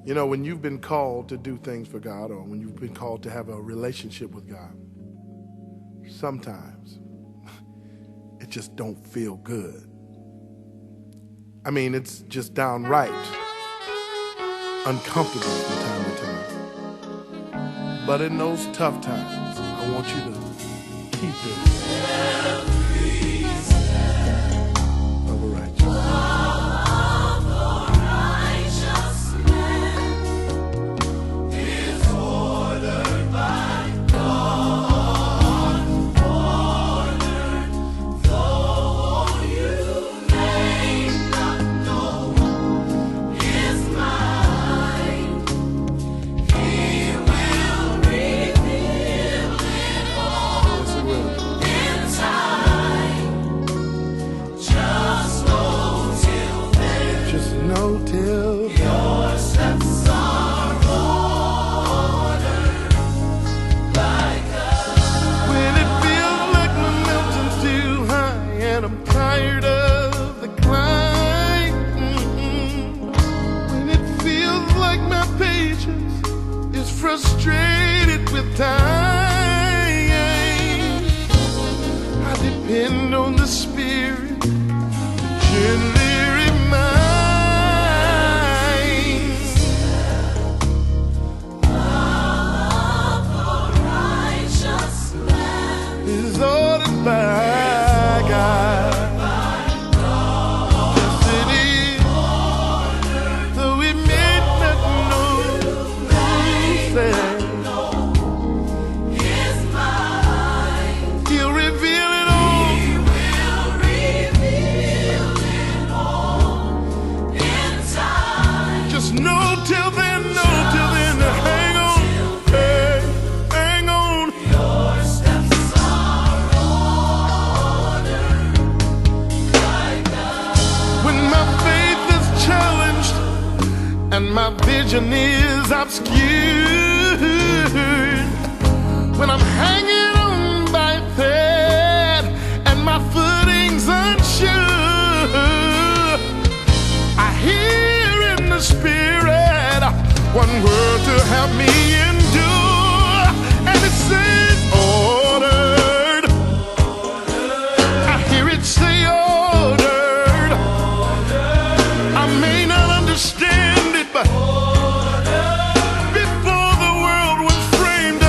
You know, when you've been called to do things for God, or when you've been called to have a relationship with God, sometimes it just don't feel good. I mean, it's just downright uncomfortable from time to time. But in those tough times, I want you to keep it of a righteous man is ordered by God, ordered, though you may not know his mind, he will reveal it all in time. Just know till then. Just know till your steps are ordered by God. When it feels like my mountain's too high and I'm tired of the climb, when it feels like my patience is frustrated with time, I depend on the Spirit to gently remind. Righteous man is ordered by God. Yes, it is. Though we may not know his mind, he'll reveal it all. He will reveal it all in time. Just know till then, hang on, hey, hang on. Your steps are ordered by God. When my faith is challenged and my vision is obscured, when I'm hanging on by a thread and my footing's unsure, I hear in the Spirit one word to help me endure, and it says ordered. I hear it say ordered. I may not understand it, but before the world was framed,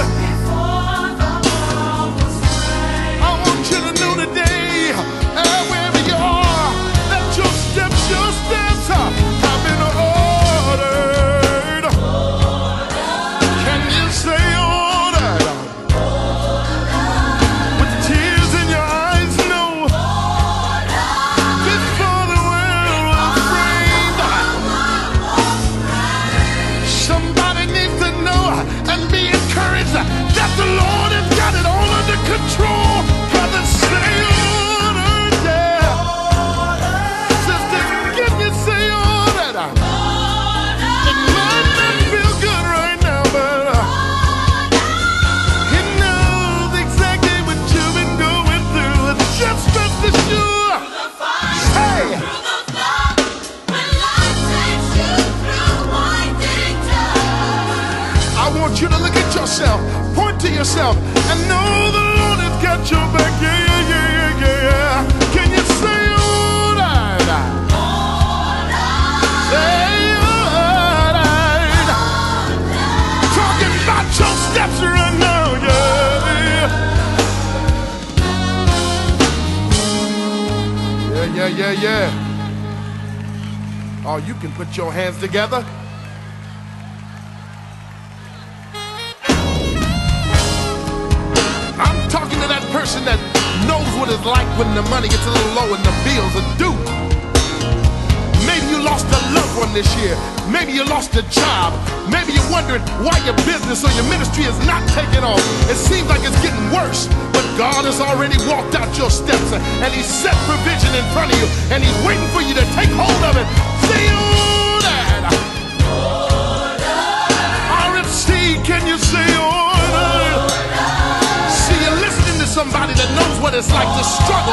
I want you to know today, wherever you are, that your steps have been ordered. Can you say ordered? With tears in your eyes, no. Before the world was framed, somebody needs to know and be encouraged that the Lord has got it all under control. Brother, say ordered, yeah. Sister, can you say ordered? It might not feel good right now, but he knows exactly what you've been going through. Just rest assured. Hey! I want you to look at yourself, point to yourself, and know the Lord has got your back. Yeah, yeah, yeah, yeah, yeah. Can you say ordered? Say ordered. Talking about your steps right now, yeah. Yeah, yeah, yeah, yeah. Oh, you can put your hands together. I'm talking to that person that knows what it's like when the money gets a little low and the bills are due. Maybe you lost a loved one this year. Maybe you lost a job. Maybe you're wondering why your business or your ministry is not taking off. It seems like it's getting worse, but God has already walked out your steps and He set provision in front of you, and He's waiting for you to take hold of it. Say ordered. RFC, can you say ordered? See, you're listening to somebody that knows what it's like to struggle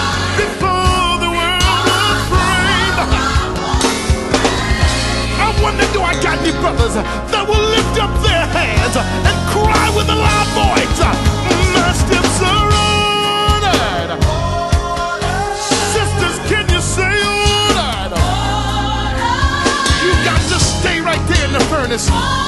before the world was framed. I wonder Now do I got any brothers that will lift up their hands and cry with a loud voice? My steps are ordered. Sisters, can you say ordered? You got to stay right there in the furnace.